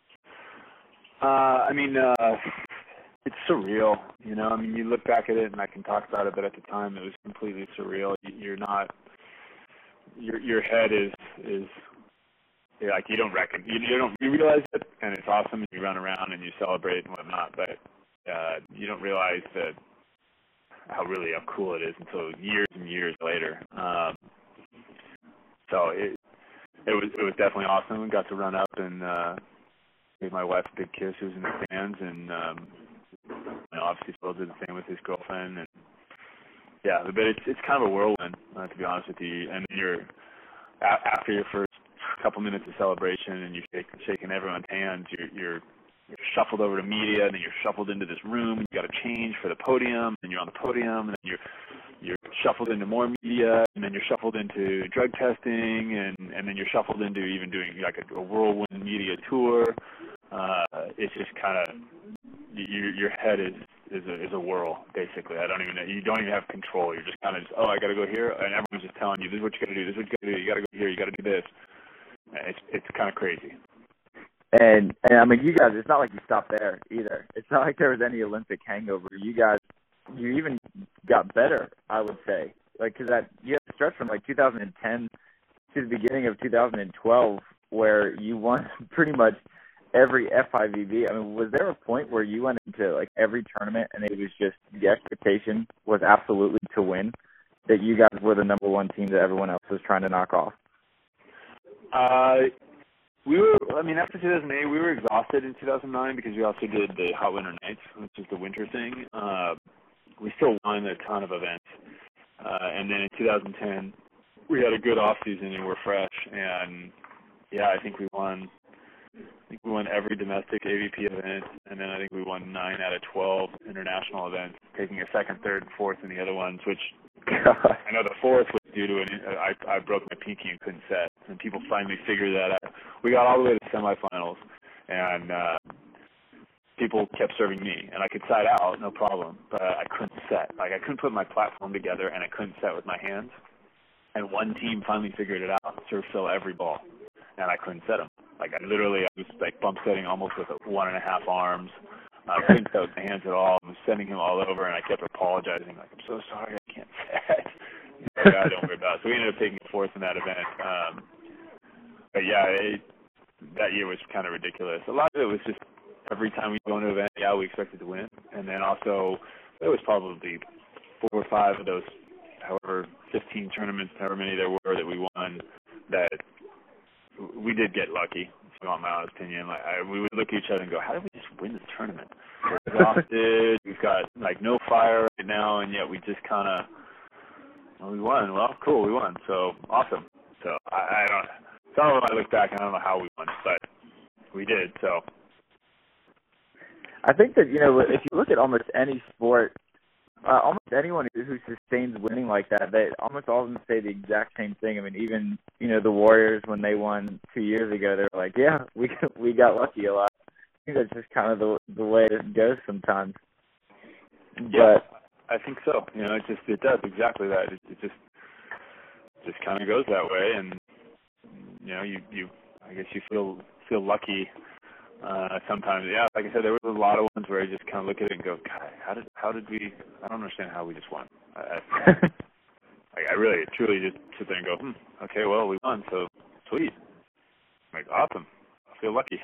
Uh, I mean, uh, it's surreal. You know, I mean, you look back at it, and I can talk about it, but at the time, it was completely surreal. You're not. Your your head is is. Yeah, like you don't reckon, you, you don't you realize it, and it's awesome, and you run around and you celebrate and whatnot, but uh, you don't realize that how really how cool it is until years and years later. Um, so it it was it was definitely awesome. We got to run up and uh, give my wife a big kiss. Who's in the stands, and um, you know, obviously Phil did the same with his girlfriend, and yeah, but it's it's kind of a whirlwind, uh, to be honest with you. And you're a- after your first couple minutes of celebration and you're shake, shaking everyone's hands, you're, you're you're shuffled over to media, and then you're shuffled into this room, and you got to change for the podium, and you're on the podium, and then you're you're shuffled into more media, and then you're shuffled into drug testing, and and then you're shuffled into even doing like a, a whirlwind media tour. Uh, it's just kind of your your head is is a, is a whirl, basically. I don't even know. You don't even have control. You're just kind of just, oh, I got to go here, and everyone's just telling you, this is what you got to do. This is what you got to do. You got to go here. You got to do this. It's it's kind of crazy. And and I mean, you guys, it's not like you stopped there either. It's not like there was any Olympic hangover. You guys, you even got better, I would say. Like, because that you had a stretch from like two thousand ten to the beginning of two thousand twelve where you won pretty much every F I V B. I mean, was there a point where you went into like every tournament and it was just the expectation was absolutely to win, that you guys were the number one team that everyone else was trying to knock off? Uh, we were, I mean, after two thousand eight, we were exhausted in two thousand nine because we also did the Hot Winter Nights, which is the winter thing. Uh, we still won a ton of events. Uh, and then in two thousand ten, we had a good off season and we're fresh. And yeah, I think we won, I think we won every domestic A V P event. And then I think we won nine out of twelve international events, taking a second, third, and fourth in the other ones, which I know the fourth was due to an, I, I broke my pinky and couldn't set, and people finally figured that out. We got all the way to the semifinals, and uh, people kept serving me, and I could side out, no problem, but I couldn't set. Like, I couldn't put my platform together, and I couldn't set with my hands. And one team finally figured it out, serve Phil every ball, and I couldn't set them. Like, I literally, I was, like, bump setting almost with a one and a half arms. I couldn't set with my hands at all. I was sending him all over, and I kept apologizing, like, I'm so sorry, I can't set. Yeah, don't worry about it. So we ended up taking fourth in that event. Um, but, yeah, it, that year was kind of ridiculous. A lot of it was just every time we go into an event, yeah, we expected to win. And then also, there was probably four or five of those, however, fifteen tournaments, however many there were that we won, that we did get lucky, if you want my honest opinion. Like, I, we would look at each other and go, how did we just win this tournament? We're exhausted, we've got, like, no fire right now, and yet we just kind of, well, we won. Well, cool, we won. So, awesome. So, I, I don't some of them I look back and I don't know how we won, but we did, so. I think that, you know, if you look at almost any sport, uh, almost anyone who, who sustains winning like that, they almost all of them say the exact same thing. I mean, even, you know, the Warriors, when they won two years ago, they were like, yeah, we we got lucky a lot. I think that's just kind of the the way it goes sometimes. Yeah, but, I think so. You know, it just, it does exactly that. It, it just, just kind of goes that way, and, you know, you, you, I guess you feel, feel lucky. Uh, sometimes, yeah, like I said, there was a lot of ones where I just kind of look at it and go, God, how did how did we? I don't understand how we just won. I, I, like, I really, truly just sit there and go, hmm, okay, well, we won, so sweet. I'm like, awesome. I feel lucky.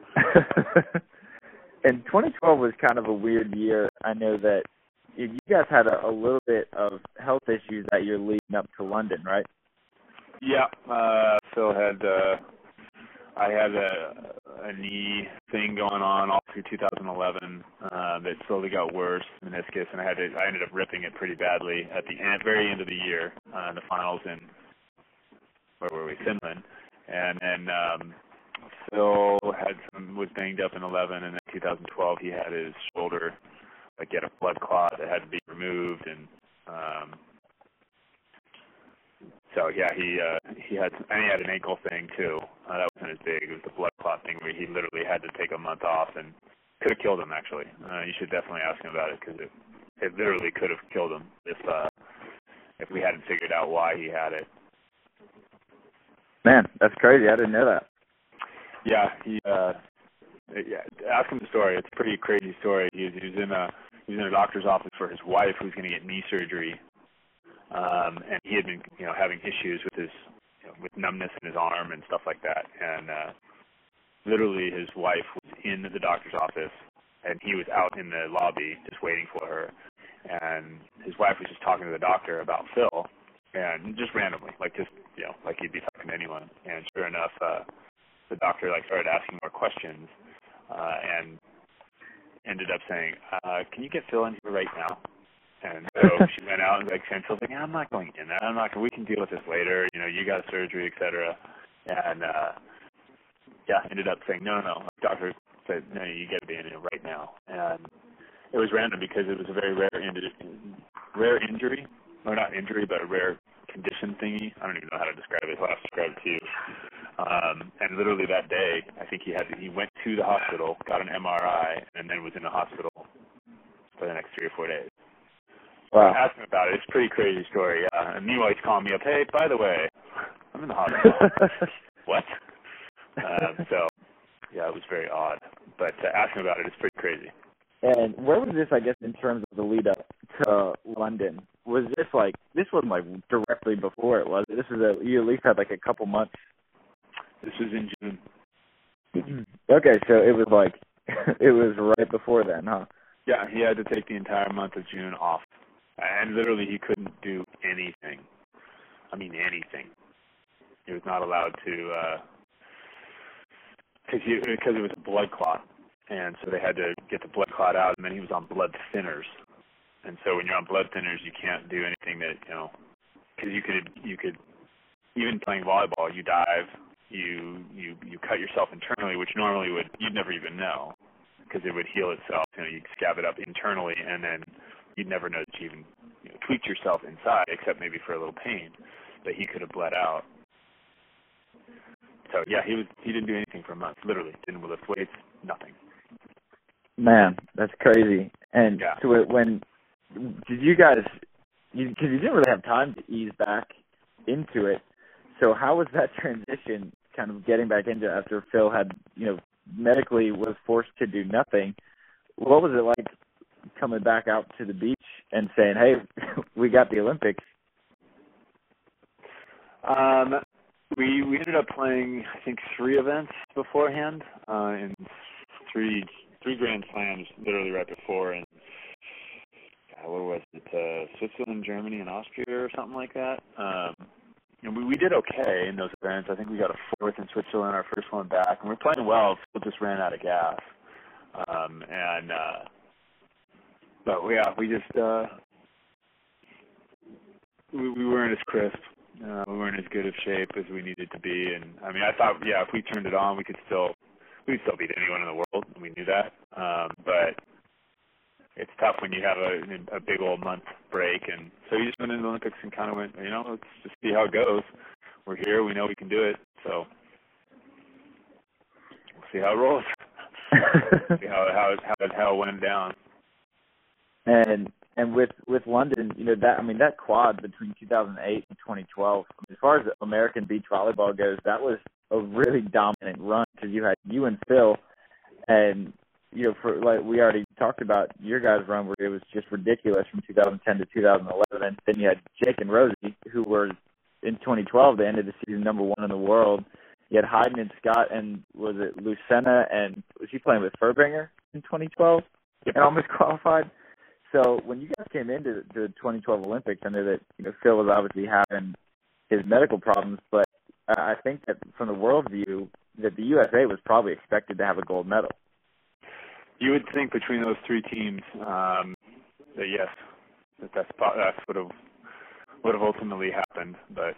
And twenty twelve was kind of a weird year. I know that you guys had a, a little bit of health issues that year leading up to London, right? Yeah, uh, Phil had. Uh, I had a, a knee thing going on all through two thousand eleven uh, that slowly got worse, meniscus, and I had to. I ended up ripping it pretty badly at the end, very end of the year, uh, the finals in where were we, Finland, and then um, Phil had some, was banged up in eleven, and then two thousand twelve he had his shoulder, like, get a blood clot that had to be removed, and um, So yeah, he uh, he had and he had an ankle thing too. Uh, that wasn't as big. It was the blood clot thing where he literally had to take a month off and could have killed him. Actually, uh, you should definitely ask him about it because it it literally could have killed him if uh, if we hadn't figured out why he had it. Man, that's crazy. I didn't know that. Yeah, he uh, yeah. Ask him the story. It's a pretty crazy story. He was, he was in a he was in a doctor's office for his wife who was going to get knee surgery. Um, and he had been, you know, having issues with his, you know, with numbness in his arm and stuff like that. And uh, literally, his wife was in the doctor's office, and he was out in the lobby just waiting for her. And his wife was just talking to the doctor about Phil, and just randomly, like just, you know, like he'd be talking to anyone. And sure enough, uh, the doctor like started asking more questions, uh, and ended up saying, uh, "Can you get Phil in here right now?" And so she went out and like, and Phil's like, yeah, I'm not going in there. I'm not. We can deal with this later. You know, you got surgery, et cetera. And uh, yeah, ended up saying, no, no, no. The doctor said, no, you got to be in here right now. And it was random because it was a very rare, in- rare injury, or not injury, but a rare condition thingy. I don't even know how to describe it. So I'll have to describe it to you. Um, and literally that day, I think he had to, he went to the hospital, got an M R I, and then was in the hospital for the next three or four days. Wow. Ask him about it. It's a pretty crazy story. Yeah. And meanwhile, he's calling me up. Hey, by the way, I'm in the hospital. What? Uh, so, yeah, it was very odd. But uh, ask him about it. It's pretty crazy. And where was this, I guess, in terms of the lead up to London? Was this like, this wasn't like directly before it, was it? This was a, you at least had like a couple months. This was in June. Okay, so it was like, it was right before then, huh? Yeah, he had to take the entire month of June off. And literally, he couldn't do anything. I mean, anything. He was not allowed to, because uh, because it was a blood clot, and so they had to get the blood clot out, and then he was on blood thinners. And so when you're on blood thinners, you can't do anything that, you know, because you could you could even playing volleyball, you dive, you you you cut yourself internally, which normally would you'd never even know, because it would heal itself. You know, you'd scab it up internally, and then you'd never know that you even, you know, tweaked yourself inside, except maybe for a little pain. But he could have bled out. So yeah, he was he didn't do anything for a month. Literally, didn't lift weights, nothing. Man, that's crazy. And yeah. so it, when did you guys? Because you, you didn't really have time to ease back into it. So how was that transition? Kind of getting back into it after Phil had, you know, medically was forced to do nothing. What was it like coming back out to the beach and saying, "Hey, we got the Olympics"? Um, we we ended up playing, I think, three events beforehand, uh, and three three Grand Slams literally right before, and God, what was it? Uh, Switzerland, Germany, and Austria, or something like that. Um, and we we did okay in those events. I think we got a fourth in Switzerland, our first one back, and we we're playing well. We just ran out of gas, um, and uh, but yeah, we just uh, we, we weren't as crisp. Uh, we weren't as good of shape as we needed to be, and I mean, I thought, yeah, if we turned it on, we could still, we could still beat anyone in the world, and we knew that. Um, but it's tough when you have a, a big old month break, and so you just went into the Olympics and kind of went, you know, let's just see how it goes. We're here, we know we can do it, so we'll see how it rolls. see how how it, how it how it went down. And and with with London, you know that I mean that quad between two thousand eight and twenty twelve. I mean, as far as American beach volleyball goes, that was a really dominant run because you had you and Phil, and you know for like we already talked about your guys' run where it was just ridiculous from two thousand ten to two thousand eleven. Then you had Jake and Rosie, who were in twenty twelve. They ended the season number one in the world. You had Hayden and Scott, and was it Lucena, and was she playing with Furbringer in twenty twelve and almost qualified? So when you guys came into the twenty twelve Olympics, I know that you know Phil was obviously having his medical problems, but I think that from the world view, that the U S A was probably expected to have a gold medal. You would think between those three teams um, that yes, that that's that's what have would have ultimately happened, but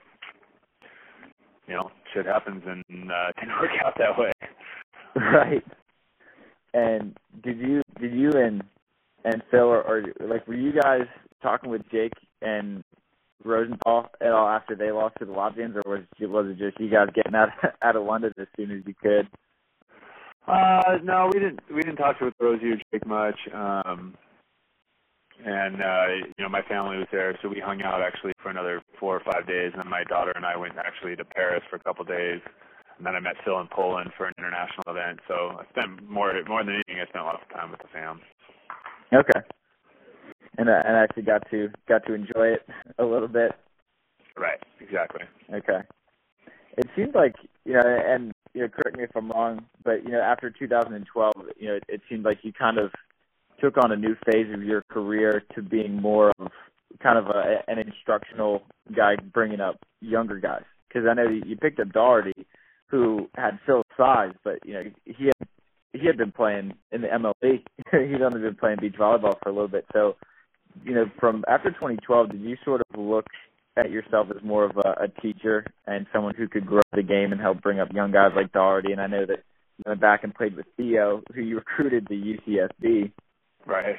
you know, shit happens, and uh, it didn't work out that way. Right. And did you did you and and Phil, or, or like, were you guys talking with Jake and Rosenthal at all after they lost to the Latvians, or was it, was it just you guys getting out out of London as soon as you could? Uh, no, we didn't. We didn't talk to Rosie or Jake much. Um, and uh, you know, my family was there, so we hung out actually for another four or five days. And then my daughter and I went actually to Paris for a couple of days. And then I met Phil in Poland for an international event. So I spent more more than anything. I spent a lot of time with the fam. Okay. And uh, and actually got to got to enjoy it a little bit. Right. Exactly. Okay. It seems like, you know, and you know, correct me if I'm wrong, but you know, after two thousand twelve, you know, it, it seemed like you kind of took on a new phase of your career to being more of kind of a, an instructional guy, bringing up younger guys. Because I know you picked up Doherty, who had Phil's size, but you know, he had he had been playing in the M L B. He'd only been playing beach volleyball for a little bit. So, you know, from after twenty twelve, did you sort of look at yourself as more of a, a teacher and someone who could grow the game and help bring up young guys like Doherty? And I know that you went back and played with Theo, who you recruited to U C S B. Right.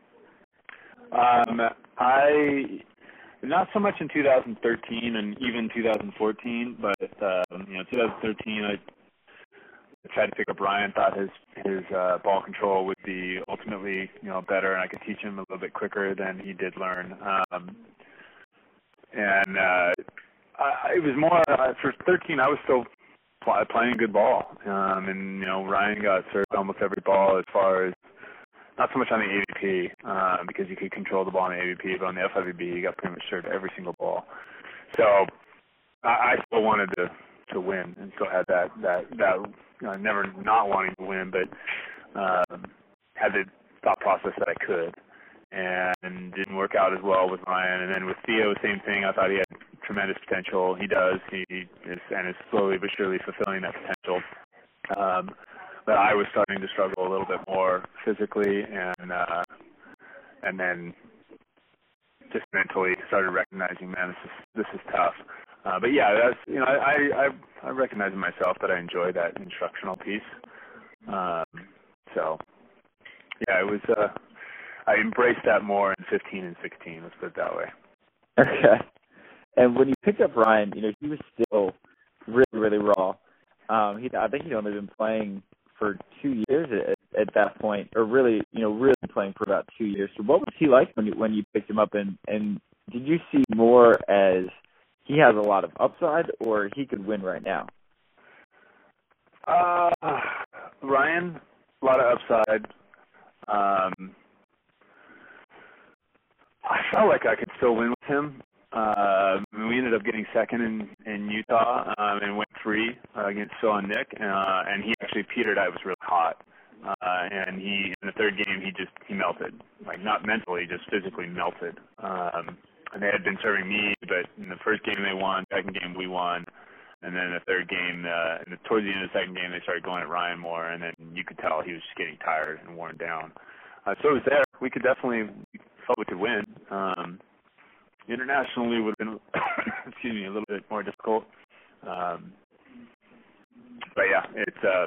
Um, I not so much in two thousand thirteen and even two thousand fourteen, but um, you know, two thousand thirteen I tried to pick up Ryan. Thought his his uh, ball control would be ultimately, you know, better, and I could teach him a little bit quicker than he did learn. Um, and uh, I, it was more uh, for thirteen. I was still pl- playing good ball, um, and you know, Ryan got served almost every ball as far as. Not so much on the A V P, uh, because you could control the ball on the A V P, but on the F I V B, you got pretty much served every single ball. So I, I still wanted to, to win, and still had that that that you know, never not wanting to win, but um, had the thought process that I could, and didn't work out as well with Ryan. And then with Theo, same thing. I thought he had tremendous potential. He does. He is, and is slowly but surely fulfilling that potential. Um, But I was starting to struggle a little bit more physically, and uh, and then just mentally started recognizing, man, this is this is tough. Uh, but yeah, that's you know, I I I recognize in myself that I enjoy that instructional piece. Um, so yeah, it was. Uh, I embraced that more in fifteen and sixteen. Let's put it that way. Okay. And when you picked up Ryan, you know, he was still really really raw. Um, he I think he'd only been playing for two years at at that point, or really, you know, really playing for about two years. So what was he like when you when you picked him up, and and did you see more as he has a lot of upside, or he could win right now? Uh, Ryan, a lot of upside. Um, I felt like I could still win with him. Uh, we ended up getting second in, in Utah um, and went three uh, against Phil and Nick, uh, and he actually petered out. It was really hot, uh, and he in the third game he just he melted, like not mentally, just physically melted. Um, and they had been serving me, but in the first game they won, second game we won, and then the third game, uh, and the, towards the end of the second game they started going at Ryan more, and then you could tell he was just getting tired and worn down. Uh, so it was there. We could definitely we felt we could win. Um, Internationally would have been, excuse me, a little bit more difficult. Um, but yeah, it's. Uh,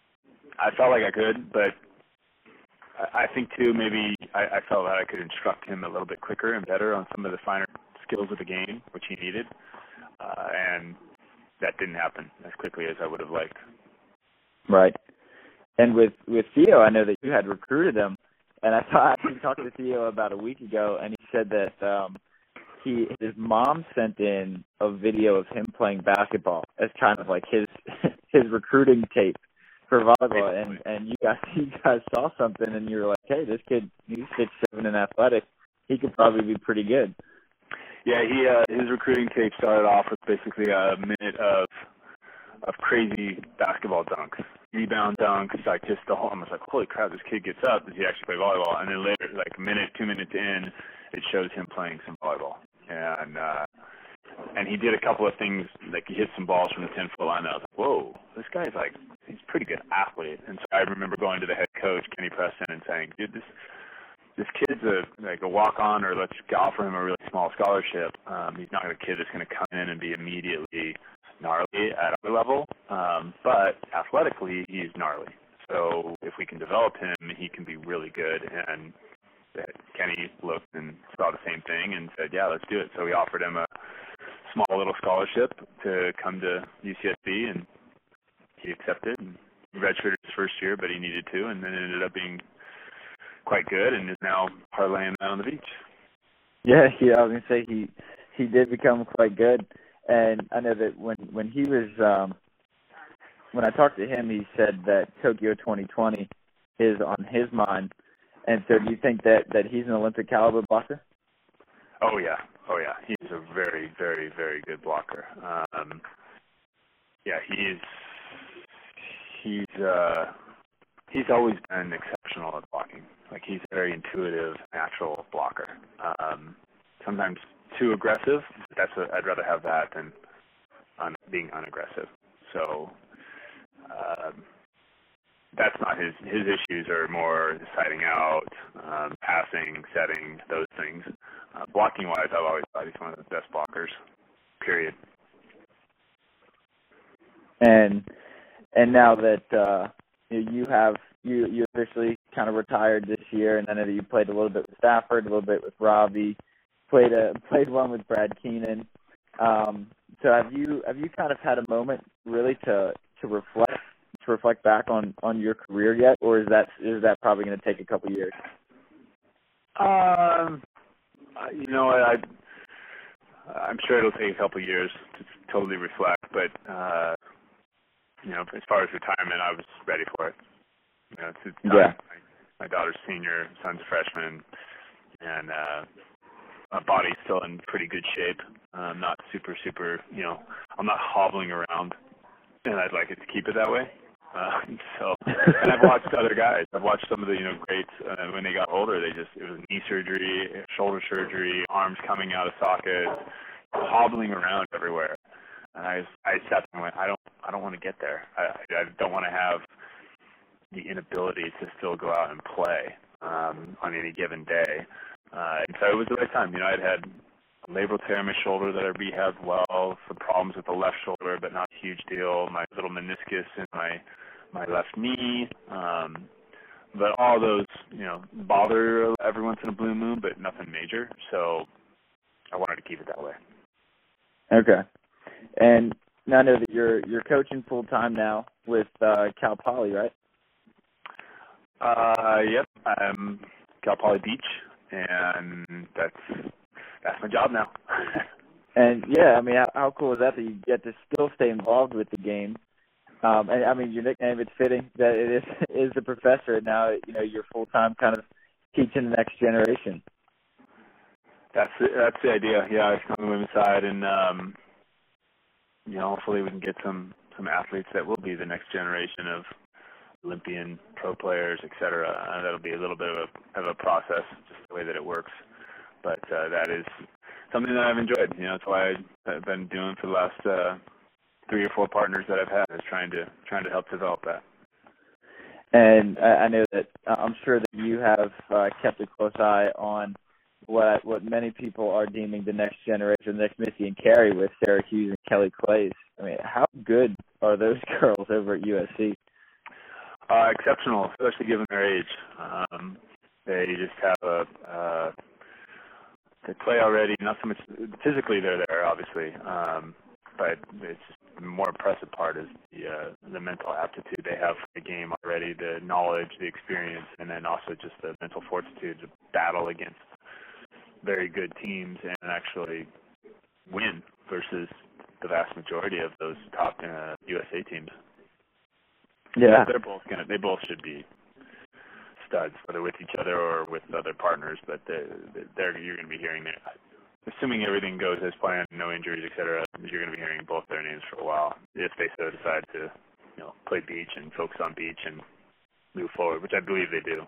I felt like I could, but I, I think too maybe I, I felt that I could instruct him a little bit quicker and better on some of the finer skills of the game, which he needed, uh, and that didn't happen as quickly as I would have liked. Right. And with with Theo, I know that you had recruited him, and I thought I talked to Theo about a week ago, and he said that. Um, He, his mom sent in a video of him playing basketball as kind of like his his recruiting tape for volleyball, and and you guys you guys saw something, and you were like, hey, this kid, he's six seven and athletic, he could probably be pretty good. Yeah, he uh, his recruiting tape started off with basically a minute of of crazy basketball dunks, rebound dunks, like just the whole. I was like, holy crap, this kid gets up. Does he actually play volleyball? And then later, like a minute, two minutes in, it shows him playing some volleyball. And uh, and he did a couple of things, like he hit some balls from the ten-foot line. I was like, whoa, this guy's like, he's a pretty good athlete. And so I remember going to the head coach, Kenny Preston, and saying, dude, this this kid's a like a walk-on, or let's offer him a really small scholarship. Um, he's not a kid that's going to come in and be immediately gnarly at our level, um, but athletically, he's gnarly. So if we can develop him, he can be really good. And Kenny looked and saw the same thing and said, yeah, let's do it. So we offered him a small little scholarship to come to U C S B, and he accepted and redshirted his first year, but he needed to, and then it ended up being quite good and is now parlaying that on the beach. Yeah, yeah, I was going to say he he did become quite good. And I know that when, when he was, um, when I talked to him, he said that Tokyo twenty twenty is on his mind. And so do you think that, that he's an Olympic caliber blocker? Oh, yeah. Oh, yeah. He's a very, very, very good blocker. Um, yeah, he's he's uh, he's always been exceptional at blocking. Like, he's a very intuitive, natural blocker. Um, sometimes too aggressive. That's a, I'd rather have that than un, being unaggressive. So um, that's not his his issues are more siding out, um, passing, setting, those things. Uh, blocking wise, I've always thought he's one of the best blockers. Period. And and now that uh, you have you you officially kind of retired this year, and I know that you played a little bit with Stafford, a little bit with Robbie, played a played one with Brad Keenan. Um, so have you have you kind of had a moment really to to reflect to reflect back on, on your career yet, or is that is that probably going to take a couple of years? Um, you know, I I'm sure it'll take a couple of years to totally reflect, but uh, you know, as far as retirement, I was ready for it. You know, it's, it's time. Yeah. My, my daughter's senior, son's a freshman, and uh, my body's still in pretty good shape. I'm not super, super, you know, I'm not hobbling around, and I'd like it to keep it that way. Uh, so, and I've watched other guys. I've watched some of the, you know, greats. Uh, when they got older, they just, it was knee surgery, shoulder surgery, arms coming out of sockets, hobbling around everywhere. And I, I sat there and went, I don't, I don't want to get there. I, I don't want to have the inability to still go out and play um, on any given day. Uh, and so it was the right time. You know, I'd had a labral tear in my shoulder that I rehabbed well, some problems with the left shoulder, but not a huge deal. My little meniscus in my my left knee. Um, but all those, you know, bother every once in a blue moon, but nothing major. So I wanted to keep it that way. Okay. And now I know that you're you're coaching full time now with uh, Cal Poly, right? Uh, yep, I'm Cal Poly Beach, and that's that's my job now. And yeah, I mean, how, how cool is that that you get to still stay involved with the game? Um, and I mean, your nickname, it's fitting that it is is the professor, and now you know you're full time, kind of teaching the next generation. That's the, that's the idea. Yeah, it's on the women's side, and um, you know, hopefully we can get some some athletes that will be the next generation of Olympian pro players, et cetera. Uh, that'll be a little bit of a of a process, just the way that it works. But uh, that is something that I've enjoyed. You know, it's why I've been doing for the last uh, three or four partners that I've had, is trying to trying to help develop that. And I, I know that I'm sure that you have uh, kept a close eye on what what many people are deeming the next generation, the next Missy and Carrie, with Sarah Hughes and Kelly Clays. I mean, how good are those girls over at U S C? Uh, exceptional, especially given their age. Um, they just have a uh, they play already. Not so much physically, they're there obviously, um, but it's the more impressive part is the uh, the mental aptitude they have for the game already, the knowledge, the experience, and then also just the mental fortitude to battle against very good teams and actually win versus the vast majority of those top uh, U S A teams. Yeah, they're both gonna. They both should be studs, whether with each other or with other partners. But they're, they're you're going to be hearing their, assuming everything goes as planned, no injuries, et cetera. You're going to be hearing both their names for a while if they so decide to, you know, play beach and focus on beach and move forward, which I believe they do.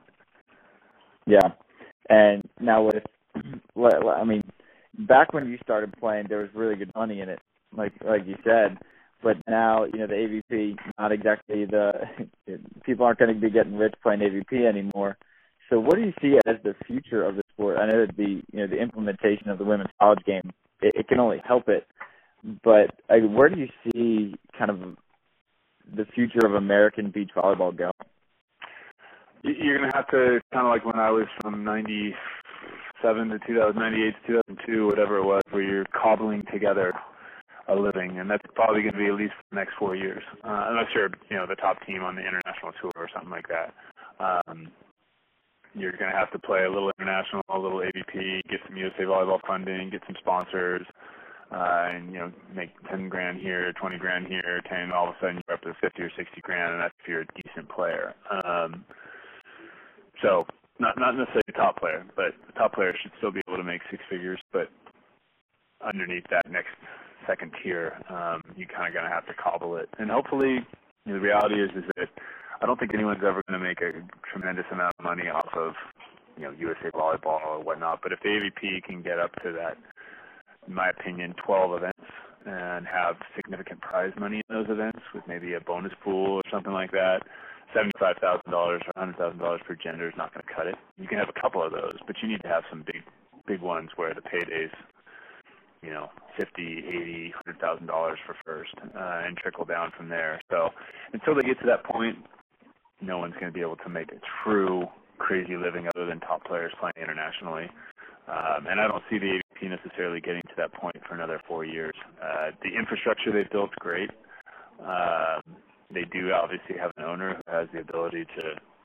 Yeah, and now with, I mean, back when you started playing, there was really good money in it, like like you said. But now, you know, the A V P, not exactly the – people aren't going to be getting rich playing A V P anymore. So what do you see as the future of the sport? I know that the, you know, the implementation of the women's college game, it, it can only help it. But uh, where do you see kind of the future of American beach volleyball going? You're going to have to, kind of like when I was from ninety-seven to two thousand, ninety-eight to two thousand two, whatever it was, where you're cobbling together a living, and that's probably going to be at least for the next four years, uh, unless you're, you know, the top team on the international tour or something like that. Um, you're going to have to play a little international, a little A V P, get some U S A volleyball funding, get some sponsors, uh, and you know, make ten grand here, twenty grand here, ten. All of a sudden, you're up to fifty or sixty grand, and that's if you're a decent player. Um, so, not not necessarily a top player, but the top player should still be able to make six figures. But underneath that next second tier, um, you kind of going to have to cobble it. And hopefully, you know, the reality is is that I don't think anyone's ever going to make a tremendous amount of money off of, you know, U S A volleyball or whatnot. But if the A V P can get up to that, in my opinion, twelve events and have significant prize money in those events with maybe a bonus pool or something like that, seventy-five thousand dollars or one hundred thousand dollars per gender is not going to cut it. You can have a couple of those, but you need to have some big, big ones where the paydays, you know, fifty, eighty, one hundred thousand dollars for first, uh, and trickle down from there. So until they get to that point, no one's going to be able to make a true crazy living other than top players playing internationally. Um, and I don't see the A V P necessarily getting to that point for another four years. Uh, the infrastructure they've built is great. Uh, they do obviously have an owner who has the ability to,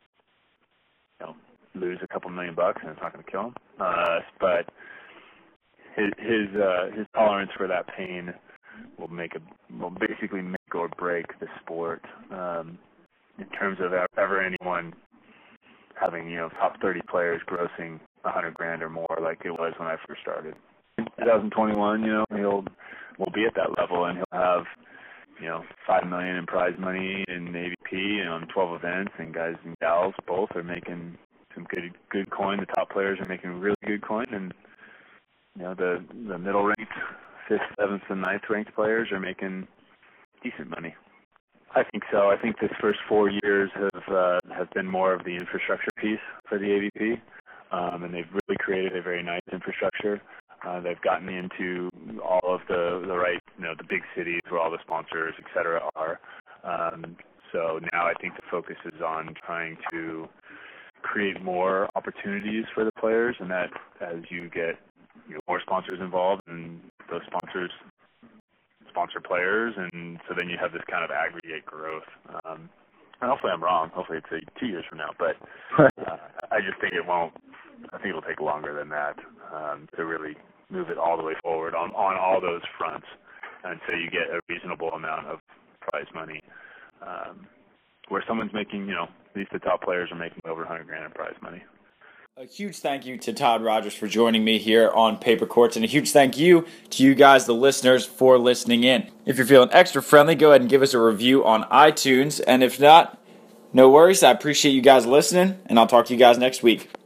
you know, lose a couple million bucks, and it's not going to kill him. Uh, but his his, uh, his tolerance for that pain will make a will basically make or break the sport. Um, in terms of ever anyone having, you know, top thirty players grossing a hundred grand or more, like it was when I first started. In twenty twenty-one, you know, he'll will be at that level, and he'll have, you know, five million in prize money in A V P, you know, in twelve events, and guys and gals both are making some good good coin. The top players are making really good coin, and you know, the the middle ranked, fifth, seventh, and ninth ranked players are making decent money. I think so. I think this first four years have uh, have been more of the infrastructure piece for the A V P, um, and they've really created a very nice infrastructure. Uh, they've gotten into all of the the right, you know, the big cities where all the sponsors, et cetera, are. Um, so now I think the focus is on trying to create more opportunities for the players, and that as you get, you know, more sponsors involved, and those sponsors sponsor players, and so then you have this kind of aggregate growth. Um, and hopefully I'm wrong. Hopefully it's uh, two years from now, but uh, I just think it won't. I think it'll take longer than that um, to really move it all the way forward on, on all those fronts until you get a reasonable amount of prize money, um, where someone's making, you know, at least the top players are making over one hundred grand in prize money. A huge thank you to Todd Rogers for joining me here on Paper Courts, and a huge thank you to you guys, the listeners, for listening in. If you're feeling extra friendly, go ahead and give us a review on iTunes, and if not, no worries. I appreciate you guys listening, and I'll talk to you guys next week.